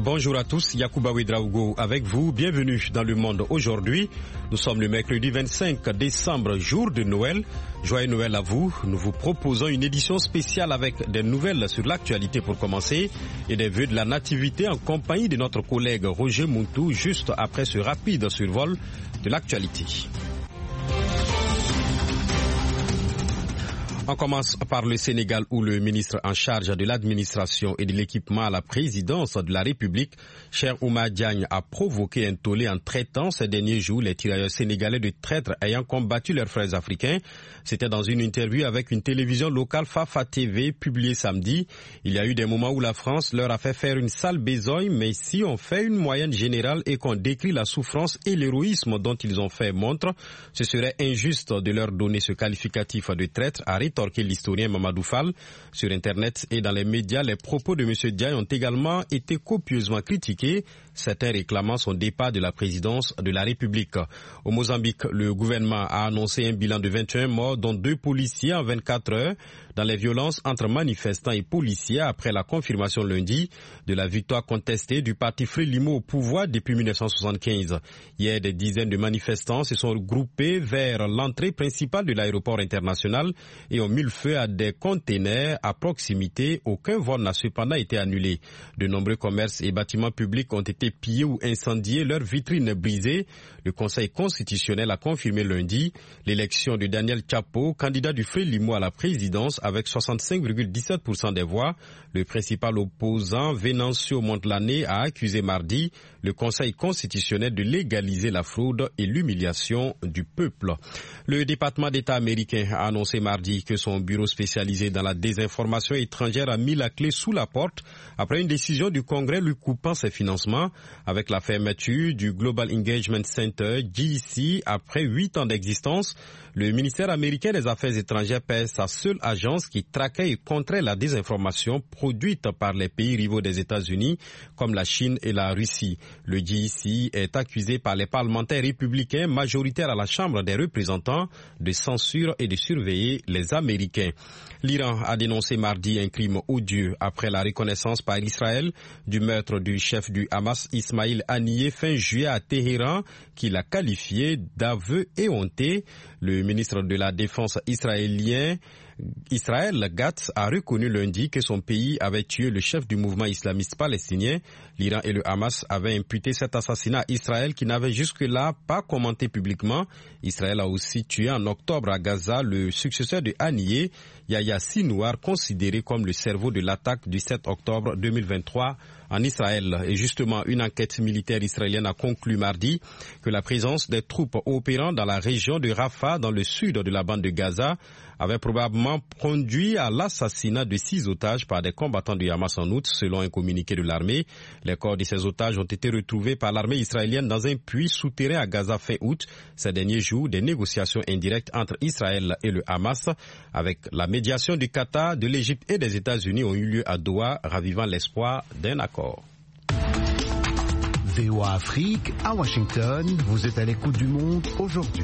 Bonjour à tous, Yacouba Ouedraogo avec vous. Bienvenue dans Le Monde aujourd'hui. Nous sommes le mercredi 25 décembre, jour de Noël. Joyeux Noël à vous. Nous vous proposons une édition spéciale avec des nouvelles sur l'actualité pour commencer et des vœux de la nativité en compagnie de notre collègue Roger Mountou juste après ce rapide survol de l'actualité. On commence par le Sénégal où le ministre en charge de l'administration et de l'équipement à la présidence de la République, Cheikh Oumar Diagne, a provoqué un tollé en traitant ces derniers jours les tirailleurs sénégalais de traîtres ayant combattu leurs frères africains. C'était dans une interview avec une télévision locale Fafa TV publiée samedi. Il y a eu des moments où la France leur a fait faire une sale besogne, mais si on fait une moyenne générale et qu'on décrit la souffrance et l'héroïsme dont ils ont fait montre, ce serait injuste de leur donner ce qualificatif de traître, a rétorqué l'historien Mamadou Fall. Sur Internet et dans les médias, les propos de M. Diagne ont également été copieusement critiqués, certains réclamant son départ de la présidence de la République. Au Mozambique, le gouvernement a annoncé un bilan de 21 morts, dont 2 policiers en 24 heures, dans les violences entre manifestants et policiers après la confirmation lundi de la victoire contestée du parti Frélimo au pouvoir depuis 1975. Hier, des dizaines de manifestants se sont regroupés vers l'entrée principale de l'aéroport international et ont mis le feu à des containers à proximité. Aucun vol n'a cependant été annulé. De nombreux commerces et bâtiments publics ont été pillés ou incendiés, leurs vitrines brisées. Le Conseil constitutionnel a confirmé lundi l'élection de Daniel Chapo, candidat du Frélimo à la présidence avec 65,17% des voix. Le principal opposant, Venancio Montlané, a accusé mardi le Conseil constitutionnel de légaliser la fraude et l'humiliation du peuple. Le département d'État américain a annoncé mardi que son bureau spécialisé dans la désinformation étrangère a mis la clé sous la porte après une décision du Congrès lui coupant ses financements avec la fermeture du Global Engagement Center, GEC, après 8 ans d'existence. Le ministère américain des Affaires étrangères perd sa seule agence qui traquait et contrait la désinformation produite par les pays rivaux des États-Unis comme la Chine et la Russie. Le GEC est accusé par les parlementaires républicains majoritaires à la Chambre des représentants de censure et de surveiller les Américains. L'Iran a dénoncé mardi un crime odieux après la reconnaissance par Israël du meurtre du chef du Hamas Ismail Haniyeh fin juillet à Téhéran, qu'il a qualifié d'aveu éhonté. Le ministre de la Défense israélien Israël Gatz a reconnu lundi que son pays avait tué le chef du mouvement islamiste palestinien. L'Iran et le Hamas avaient imputé cet assassinat à Israël qui n'avait jusque-là pas commenté publiquement. Israël a aussi tué en octobre à Gaza le successeur de Haniyeh, Yahya Sinwar, considéré comme le cerveau de l'attaque du 7 octobre 2023 en Israël. Et justement, une enquête militaire israélienne a conclu mardi que la présence des troupes opérant dans la région de Rafah, dans le sud de la bande de Gaza, avait probablement conduit à l'assassinat de 6 otages par des combattants du Hamas en août, selon un communiqué de l'armée. Les corps de ces otages ont été retrouvés par l'armée israélienne dans un puits souterrain à Gaza fin août. Ces derniers jours, des négociations indirectes entre Israël et le Hamas, avec la médiation du Qatar, de l'Égypte et des États-Unis, ont eu lieu à Doha, ravivant l'espoir d'un accord. VOA Afrique, à Washington, vous êtes à l'écoute du monde aujourd'hui.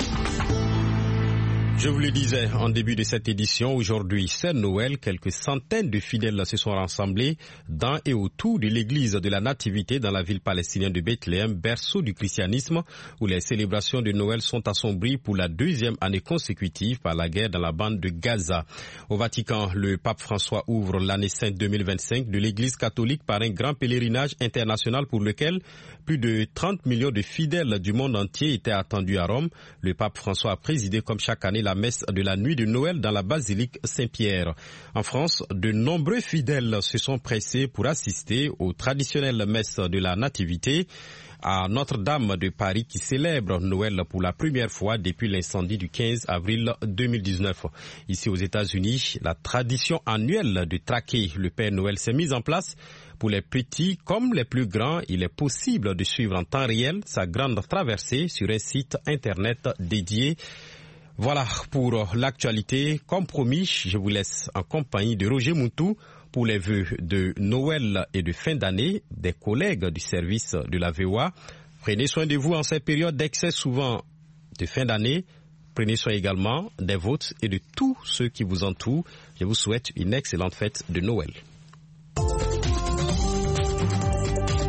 Je vous le disais en début de cette édition, aujourd'hui c'est Noël. Quelques centaines de fidèles se sont rassemblés dans et autour de l'église de la Nativité dans la ville palestinienne de Bethléem, berceau du christianisme, où les célébrations de Noël sont assombries pour la 2e année consécutive par la guerre dans la bande de Gaza. Au Vatican, le pape François ouvre l'année sainte 2025 de l'église catholique par un grand pèlerinage international pour lequel plus de 30 millions de fidèles du monde entier étaient attendus à Rome. Le pape François a présidé comme chaque année la messe de la nuit de Noël dans la basilique Saint-Pierre. En France, de nombreux fidèles se sont pressés pour assister aux traditionnelles messes de la Nativité à Notre-Dame de Paris qui célèbre Noël pour la première fois depuis l'incendie du 15 avril 2019. Ici aux États-Unis, la tradition annuelle de traquer le Père Noël s'est mise en place. Pour les petits comme les plus grands, il est possible de suivre en temps réel sa grande traversée sur un site internet dédié. Voilà pour l'actualité. Comme promis, je vous laisse en compagnie de Roger Mountou pour les vœux de Noël et de fin d'année des collègues du service de la VOA. Prenez soin de vous en cette période d'excès souvent de fin d'année. Prenez soin également des vôtres et de tous ceux qui vous entourent. Je vous souhaite une excellente fête de Noël.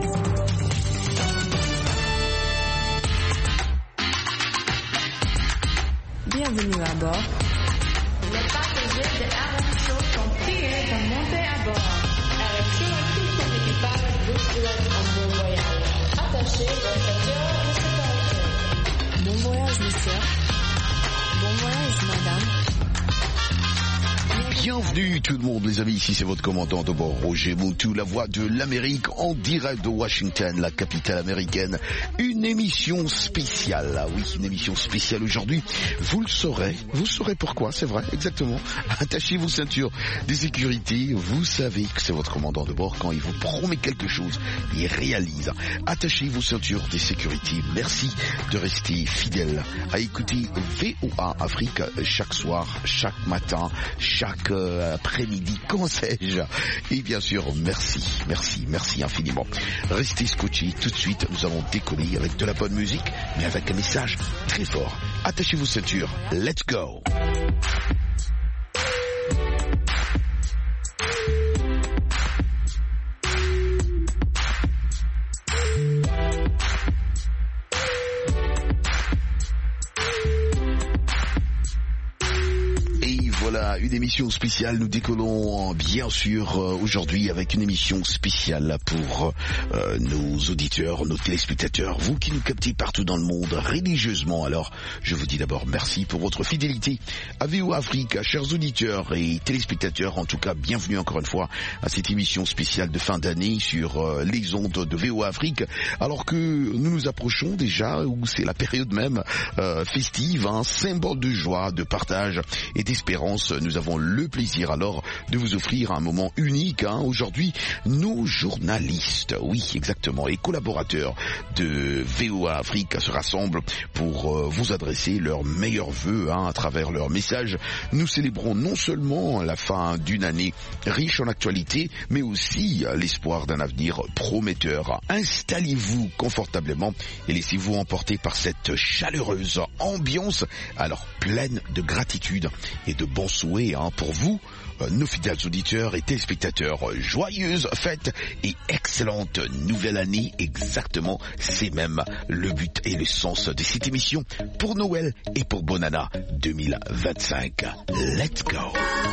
Bienvenue à bord. Les passagers de RFSO sont priés de monter à bord. RFSO et tout son équipage vous souhaitent un bon voyage. Attachez vos ceintures de sécurité. Bon voyage, monsieur. Bon voyage, madame. Bienvenue tout le monde les amis, ici c'est votre commandant de bord Roger Moutou, la voix de l'Amérique en direct de Washington, la capitale américaine. Une émission spéciale, ah oui, une émission spéciale aujourd'hui. Vous le saurez pourquoi, c'est vrai, exactement. Attachez vos ceintures de sécurité, vous savez que c'est votre commandant de bord quand il vous promet quelque chose, il réalise. Attachez vos ceintures de sécurité, merci de rester fidèle à écouter VOA Afrique chaque soir, chaque matin, chaque après-midi, comment sais-je. Et bien sûr, merci infiniment. Restez scotchés, tout de suite, nous allons décoller avec de la bonne musique, mais avec un message très fort. Attachez vos ceintures, let's go. Voilà, une émission spéciale. Nous décollons bien sûr aujourd'hui avec une émission spéciale pour nos auditeurs, nos téléspectateurs, vous qui nous captez partout dans le monde religieusement. Alors, je vous dis d'abord merci pour votre fidélité à VOA Afrique, chers auditeurs et téléspectateurs. En tout cas, bienvenue encore une fois à cette émission spéciale de fin d'année sur les ondes de VOA Afrique. Alors que nous nous approchons déjà, où c'est la période même festive, symbole de joie, de partage et d'espérance. Nous avons le plaisir alors de vous offrir un moment unique. Aujourd'hui, nos journalistes, oui exactement, et collaborateurs de VOA Afrique se rassemblent pour vous adresser leurs meilleurs vœux à travers leurs messages. Nous célébrons non seulement la fin d'une année riche en actualité, mais aussi l'espoir d'un avenir prometteur. Installez-vous confortablement et laissez-vous emporter par cette chaleureuse ambiance, alors pleine de gratitude et de bons souhaits pour vous, nos fidèles auditeurs et téléspectateurs. Joyeuses fêtes et excellente nouvelle année. Exactement, c'est même le but et le sens de cette émission pour Noël et pour Bonne Année 2025. Let's go.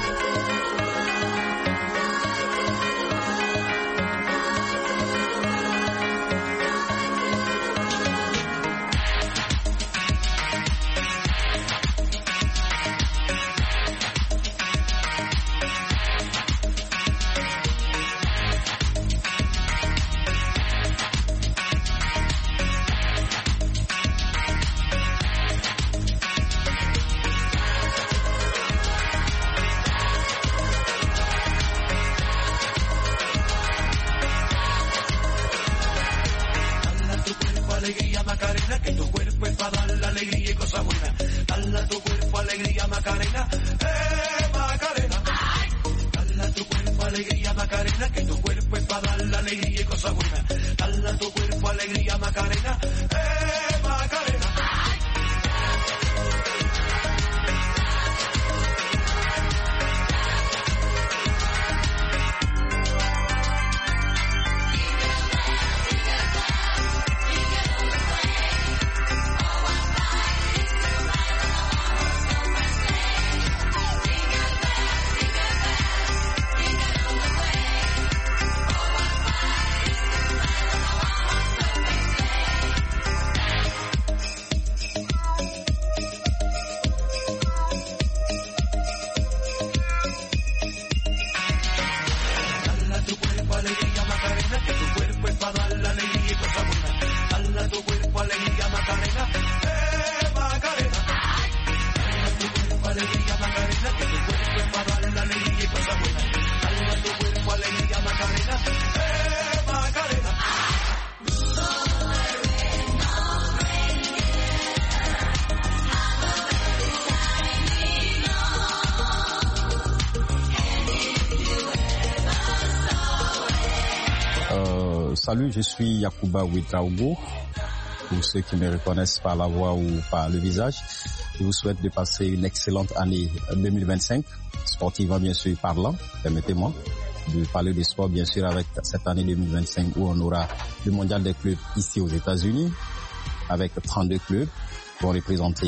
Salut, je suis Yacouba Ouedraogo. Pour ceux qui me reconnaissent par la voix ou par le visage, je vous souhaite de passer une excellente année 2025, sportivement bien sûr parlant, permettez-moi de parler de sport bien sûr avec cette année 2025 où on aura le mondial des clubs ici aux États-Unis avec 32 clubs qui vont représenter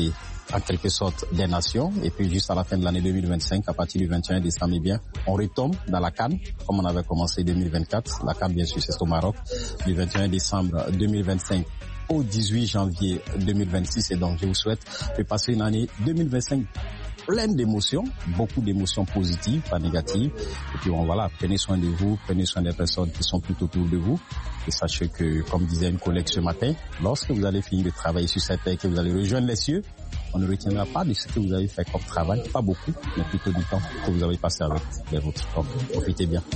en quelque sorte des nations. Et puis juste à la fin de l'année 2025, à partir du 21 décembre, eh bien, on retombe dans la CAN, comme on avait commencé 2024. La CAN, bien sûr, c'est au Maroc, du 21 décembre 2025 au 18 janvier 2026. Et donc, je vous souhaite de passer une année 2025 pleine d'émotions, beaucoup d'émotions positives, pas négatives. Et puis bon, voilà, prenez soin de vous, prenez soin des personnes qui sont tout autour de vous. Et sachez que, comme disait une collègue ce matin, lorsque vous allez finir de travailler sur cette terre, que vous allez rejoindre les cieux, on ne retiendra pas de ce que vous avez fait comme travail, pas beaucoup, mais plutôt du temps que vous avez passé avec les vôtres. Donc, profitez bien.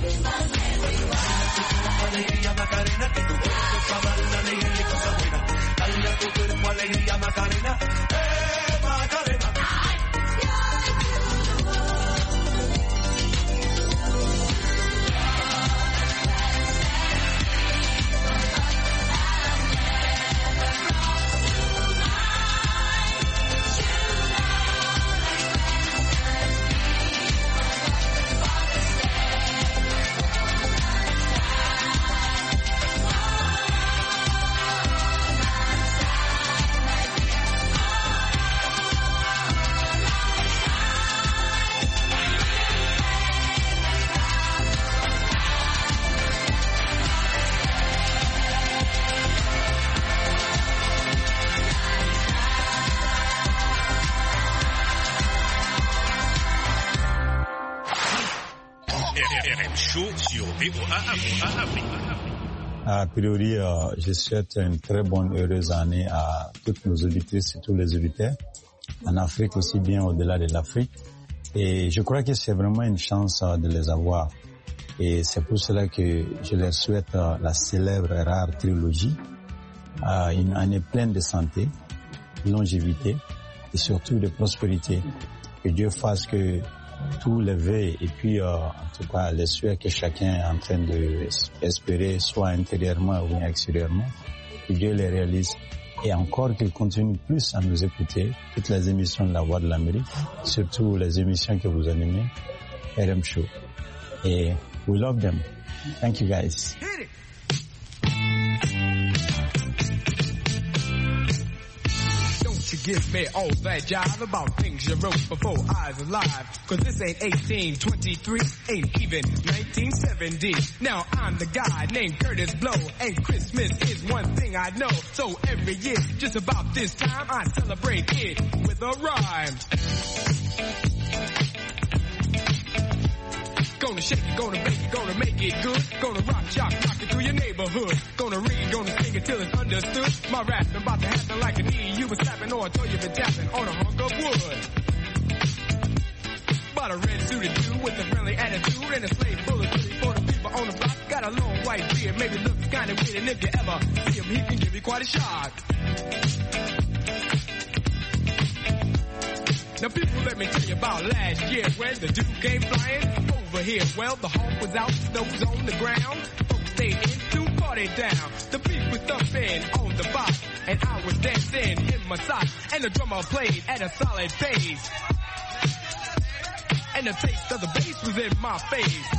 A priori, je souhaite une très bonne, heureuse année à toutes nos auditrices et tous les auditeurs, en Afrique aussi bien au-delà de l'Afrique. Et je crois que c'est vraiment une chance de les avoir. Et c'est pour cela que je leur souhaite la célèbre rare trilogie, une année pleine de santé, de longévité et surtout de prospérité. Que Dieu fasse que tous les vœux et puis en tout cas les souhaits que chacun est en train d'espérer, soit intérieurement ou extérieurement, que Dieu les réalise. Et encore qu'il continue plus à nous écouter, toutes les émissions de la Voix de l'Amérique, surtout les émissions que vous animez, RM Show. Et we love them. Thank you guys. To give me all that jive about things you wrote before I was alive. Cause this ain't 1823, ain't even 1970. Now I'm the guy named Curtis Blow, and Christmas is one thing I know. So every year, just about this time, I celebrate it with a rhyme. Gonna shake it, gonna bake it, gonna make it good. Gonna rock it through your neighborhood. Gonna read, gonna sing it till it's understood. My rap's about to happen like a knee you was slapping or a toe you been tapping on a hunk of wood. Bought a red suited dude with a friendly attitude and a slave full of goodies for the people on the block. Got a long white beard, maybe looks kinda weird, and if you ever see him, he can give you quite a shock. Now people, let me tell you about last year when the dude came flying over here. Well, the hawk was out, snow was on the ground. Folks stayed in to party down. The beat was thumping on the box, and I was dancing in my socks. And the drummer played at a solid pace, and the taste of the bass was in my face.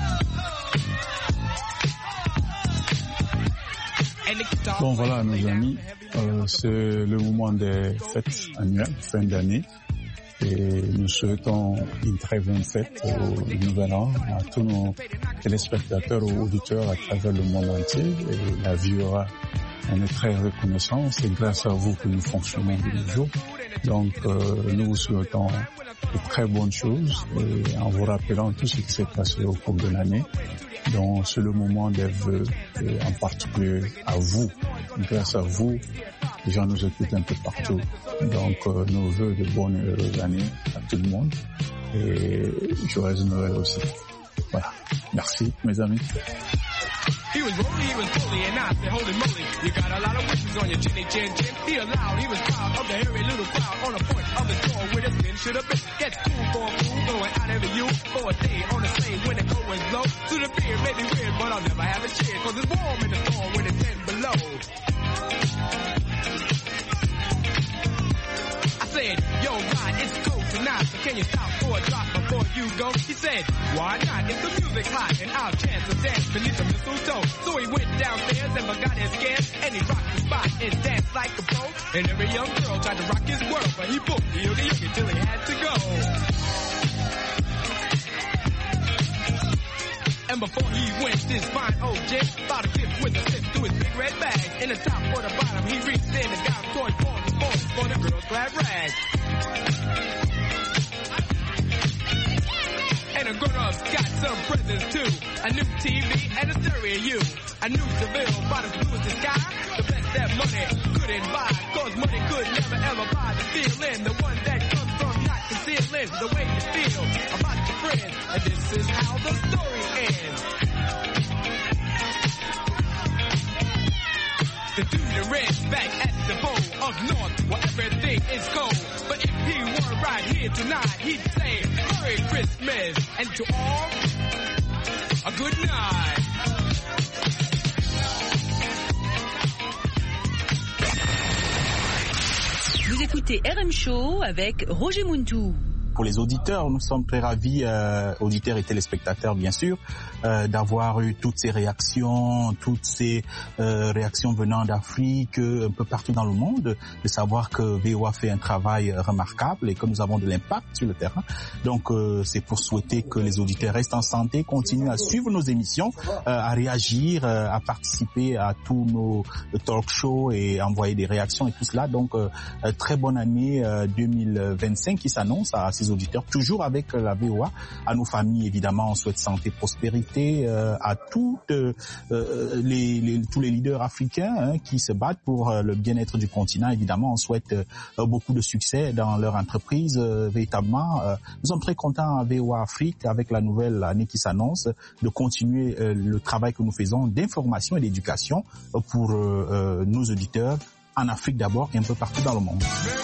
Bon voilà mes amis, c'est le moment des fêtes annuelles, fin d'année. Et nous souhaitons une très bonne fête au Nouvel An à tous nos téléspectateurs ou auditeurs à travers le monde entier. Et la vie aura, on est très reconnaissant. C'est grâce à vous que nous fonctionnons tous les jours. Donc, nous vous souhaitons de très bonnes choses et en vous rappelant tout ce qui s'est passé au cours de l'année. Donc, c'est le moment des vœux, et en particulier à vous. Grâce à vous, les gens nous écoutent un peu partout. Donc, nos vœux de bonnes et heureuses années à tout le monde. Et joyeux Noël aussi. Voilà. Merci, mes amis. He was rolling, he was bully, and I said, holy moly, you got a lot of wishes on your chinny chin chin. He allowed, he was proud of the hairy little crowd on the point of the door where the spin should have been. Gets cool for a fool, going out every you for a day on the same when the going low. To the beer may be weird, but I'll never have a cheer, cause it's warm in the storm when it's 10 below. I said, yo, God, it's cold tonight. not, so can you stop for a drop before you go? He said, why not? If the music hot and I'll chance to dance beneath the mistletoe. So he went downstairs and forgot his scares, and he rocked the spot and danced like a pro. And every young girl tried to rock his world, but he booked the oogie till he had to go. And before he went, this fine old gent bought a gift with a sip to his big red bag. In the top or the bottom, he reached in and got a toy for the girl's glad rag. And the grown-ups got some presents too. A new TV and a stereo. A new Seville, about as blue as the sky. The best that money couldn't buy. Cause money could never ever buy the feeling. The one that comes from not concealing the way you feel about your friends. And this is how the story ends. The dude in red back at the bowl of north where everything is cold. But if he were right here tonight, he'd say Merry Christmas and to all a good night. Vous écoutez RM Show avec Roger Muntou. Pour les auditeurs, nous sommes très ravis, auditeurs et téléspectateurs bien sûr, d'avoir eu toutes ces réactions venant d'Afrique, un peu partout dans le monde, de savoir que VOA fait un travail remarquable et que nous avons de l'impact sur le terrain. Donc c'est pour souhaiter que les auditeurs restent en santé, continuent à suivre nos émissions, à réagir, à participer à tous nos talk shows et envoyer des réactions et tout cela. Donc très bonne année 2025 qui s'annonce à ces auditeurs, toujours avec la VOA. À nos familles, évidemment, on souhaite santé, prospérité, à tous les leaders africains qui se battent pour le bien-être du continent. Évidemment, on souhaite beaucoup de succès dans leur entreprise. Véritablement, nous sommes très contents à VOA Afrique, avec la nouvelle année qui s'annonce, de continuer le travail que nous faisons d'information et d'éducation pour nos auditeurs en Afrique d'abord et un peu partout dans le monde.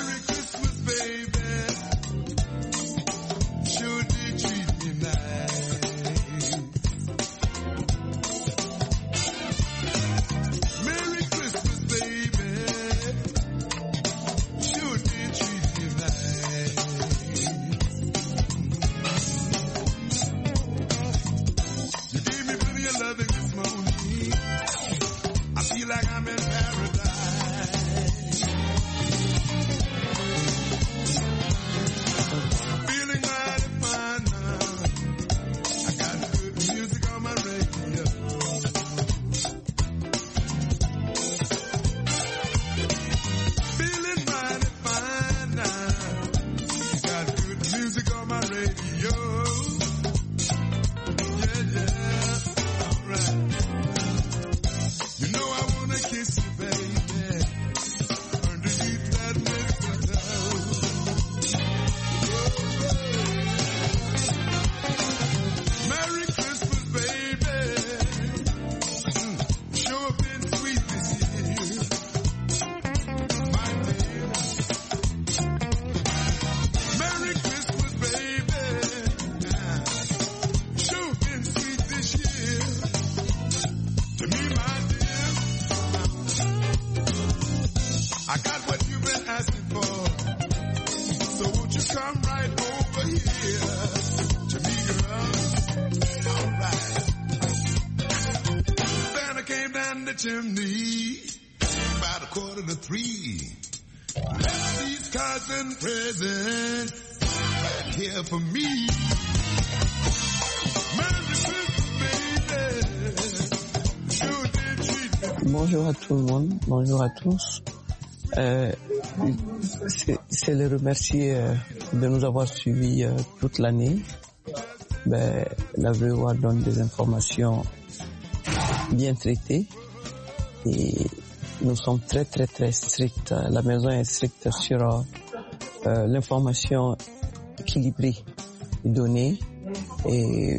Chimney, about 2:45. Left these cards and presents right here for me. Merry Christmas, baby. Bonjour à tout le monde, bonjour à tous. C'est les remercier de nous avoir suivis toute l'année. La VOA donne des informations bien traitées. Et nous sommes très très très stricts. La maison est stricte sur l'information équilibrée et donnée. Et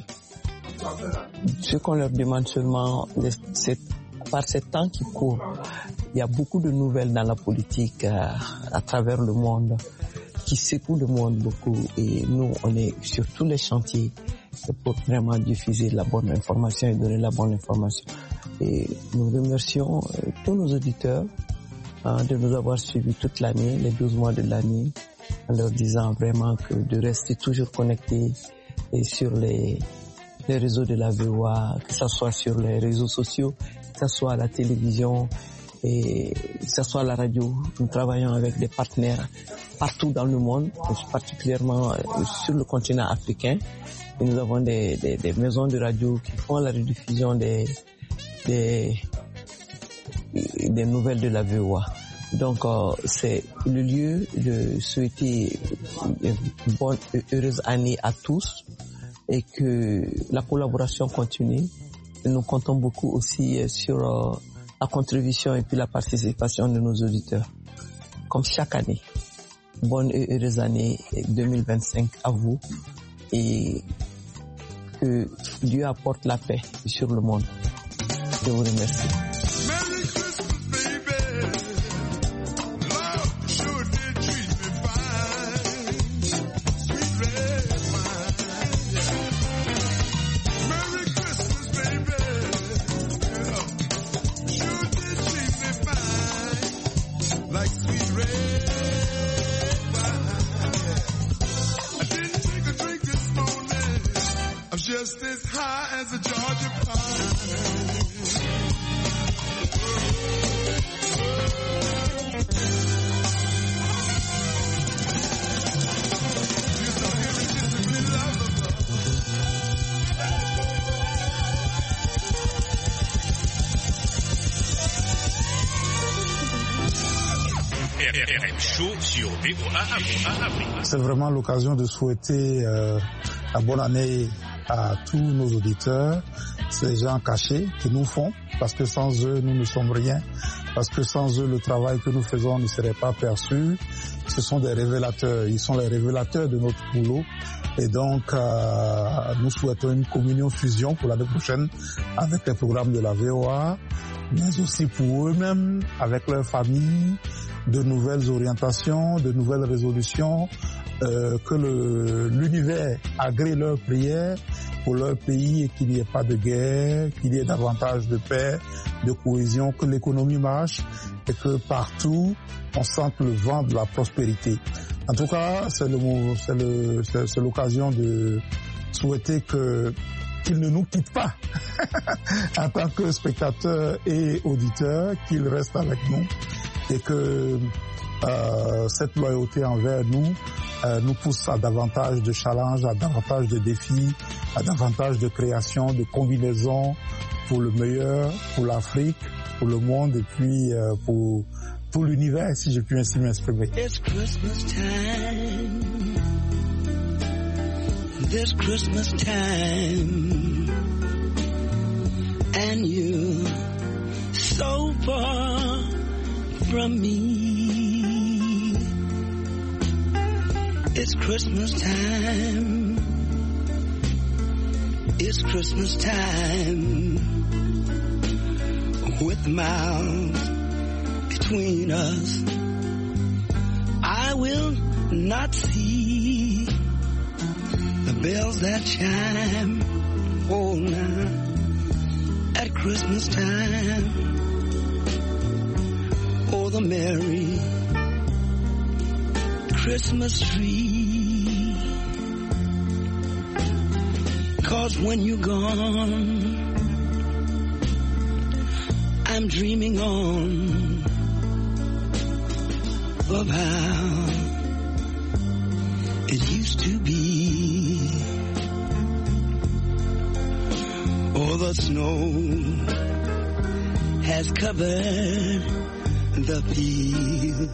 ce qu'on leur demande seulement, c'est par ce temps qui court, il y a beaucoup de nouvelles dans la politique à travers le monde qui secouent le monde beaucoup. Et nous, on est sur tous les chantiers pour vraiment diffuser la bonne information et donner la bonne information. Et nous remercions tous nos auditeurs de nous avoir suivis toute l'année, les 12 mois de l'année. en leur disant vraiment que de rester toujours connectés et sur les réseaux de la VOA, que ce soit sur les réseaux sociaux, que ce soit à la télévision et que ce soit à la radio. Nous travaillons avec des partenaires partout dans le monde, particulièrement sur le continent africain. Et nous avons des maisons de radio qui font la rediffusion des nouvelles de la VOA. Donc c'est le lieu de souhaiter une bonne et heureuse année à tous et que la collaboration continue. Et nous comptons beaucoup aussi sur la contribution et puis la participation de nos auditeurs. Comme chaque année. Bonne et heureuse année 2025 à vous et que Dieu apporte la paix sur le monde. Je vous remercie. Just as high as a Georgia pine. C'est vraiment l'occasion de souhaiter la bonne année à tous nos auditeurs, ces gens cachés qui nous font, parce que sans eux, nous ne sommes rien, parce que sans eux, le travail que nous faisons ne serait pas perçu. Ce sont des révélateurs, ils sont les révélateurs de notre boulot. Et donc, nous souhaitons une communion-fusion pour l'année prochaine avec les programmes de la VOA, mais aussi pour eux-mêmes, avec leurs familles, de nouvelles orientations, de nouvelles résolutions, que l'univers agrée leurs prières pour leur pays et qu'il n'y ait pas de guerre, qu'il y ait davantage de paix, de cohésion, que l'économie marche et que partout on sente le vent de la prospérité. En tout cas, c'est l'occasion de souhaiter qu'ils ne nous quittent pas en tant que spectateurs et auditeurs, qu'ils restent avec nous et que cette loyauté envers nous nous pousse à davantage de challenges, à davantage de défis, à davantage de création, de combinaisons pour le meilleur, pour l'Afrique, pour le monde et puis pour l'univers, si je puis ainsi m'exprimer. It's Christmas time. This Christmas time. And you so far from me. It's Christmas time. It's Christmas time. With mouths between us, I will not see the bells that chime. Oh, now at Christmas time, oh, the merry Christmas tree. 'Cause when you're gone, I'm dreaming on of how it used to be. Oh, the snow has covered the field,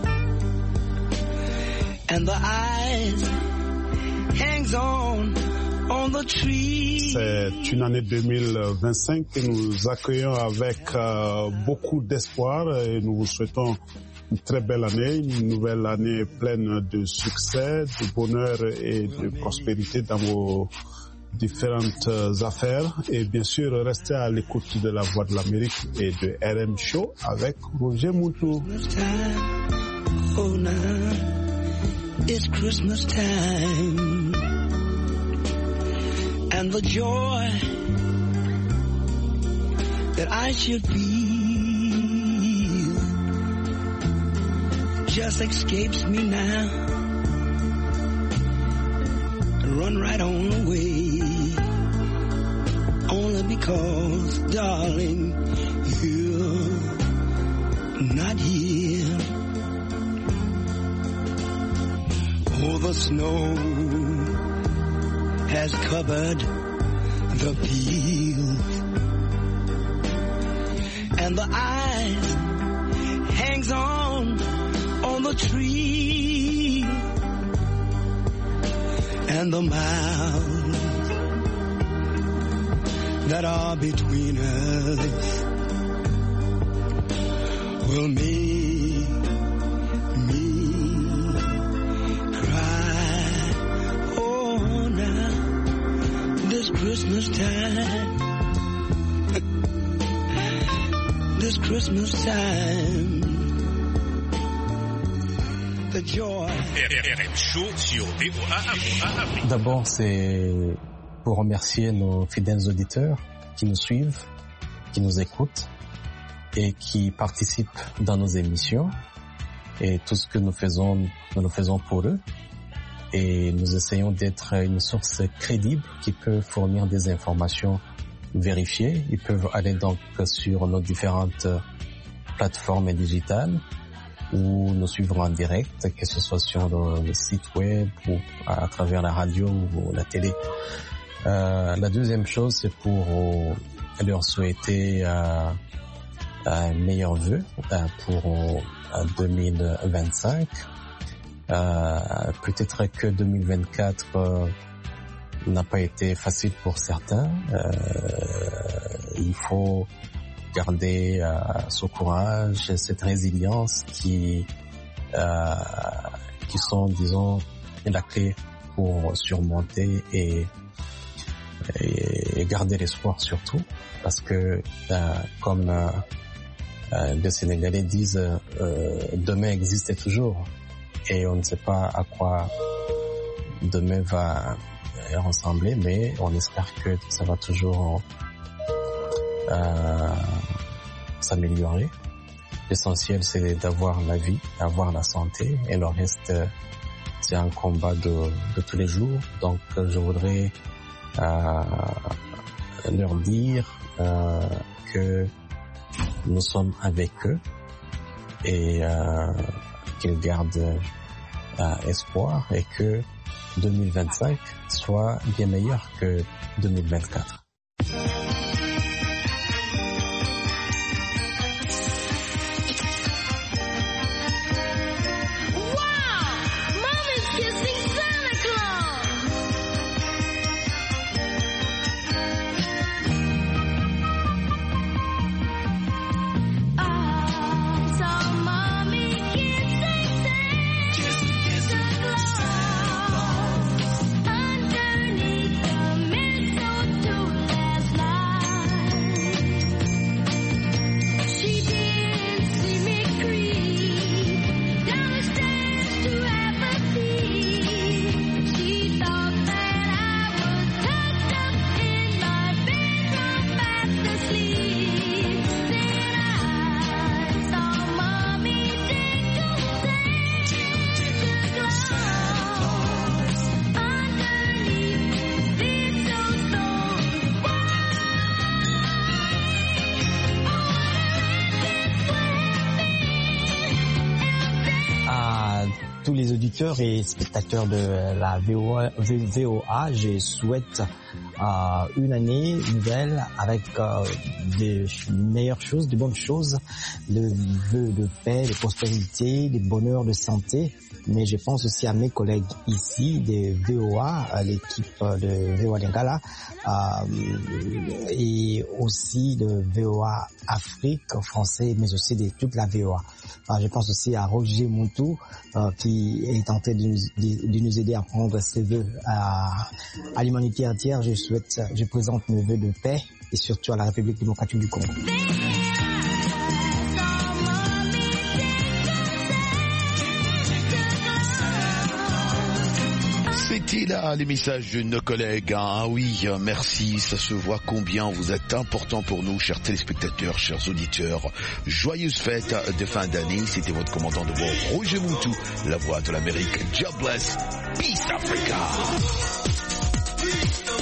and the ice hangs on the tree. C'est une année 2025 que nous accueillons avec beaucoup d'espoir et nous vous souhaitons une très belle année, une nouvelle année pleine de succès, de bonheur et de prospérité dans vos différentes affaires. Et bien sûr, restez à l'écoute de la Voix de l'Amérique et de RM Show avec Roger Moutou. Oh, now it's Christmas time, and the joy that I should feel just escapes me now. run right on away. Only because, darling, you're not here. Oh, the snow has covered the fields, and the ice hangs on the tree, and the miles that are between us will make me cry. Oh, now this Christmas time, this Christmas time, the joy. D'abord, c'est pour remercier nos fidèles auditeurs qui nous suivent, qui nous écoutent et qui participent dans nos émissions. Et tout ce que nous le faisons pour eux. Et nous essayons d'être une source crédible qui peut fournir des informations vérifiées. Ils peuvent aller donc sur nos différentes plateformes digitales ou nous suivre en direct, que ce soit sur le site web ou à travers la radio ou la télé. La deuxième chose, c'est pour leur souhaiter un meilleur vœu pour 2025. Peut-être que 2024 n'a pas été facile pour certains. Il faut garder ce courage, cette résilience qui sont, disons, la clé pour surmonter et garder l'espoir surtout, parce que comme les Sénégalais disent, demain existe toujours et on ne sait pas à quoi demain va ressembler, mais on espère que ça va toujours s'améliorer. L'essentiel, c'est d'avoir la vie, d'avoir la santé, et le reste, c'est un combat de tous les jours. Donc, je voudrais leur dire que nous sommes avec eux et qu'ils gardent espoir et que 2025 soit bien meilleur que 2024. Et spectateurs de la VOA, je souhaite une année nouvelle avec des meilleures choses, de bonnes choses, de vœux de paix, de prospérité, de bonheur, de santé. Mais je pense aussi à mes collègues ici de VOA, l'équipe de VOA Lingala, et aussi de VOA Afrique français, mais aussi de toute la VOA. Je pense aussi à Roger Moutou, qui est en train de nous aider à prendre ses vœux à l'humanité entière. Je présente mes vœux de paix et surtout à la République démocratique du Congo. C'était là les messages de nos collègues. Ah oui, merci, ça se voit combien vous êtes importants pour nous, chers téléspectateurs, chers auditeurs. Joyeuses fêtes de fin d'année. C'était votre commandant de bord, Roger Moutou, la voix de l'Amérique. God bless. Peace Africa. Cristo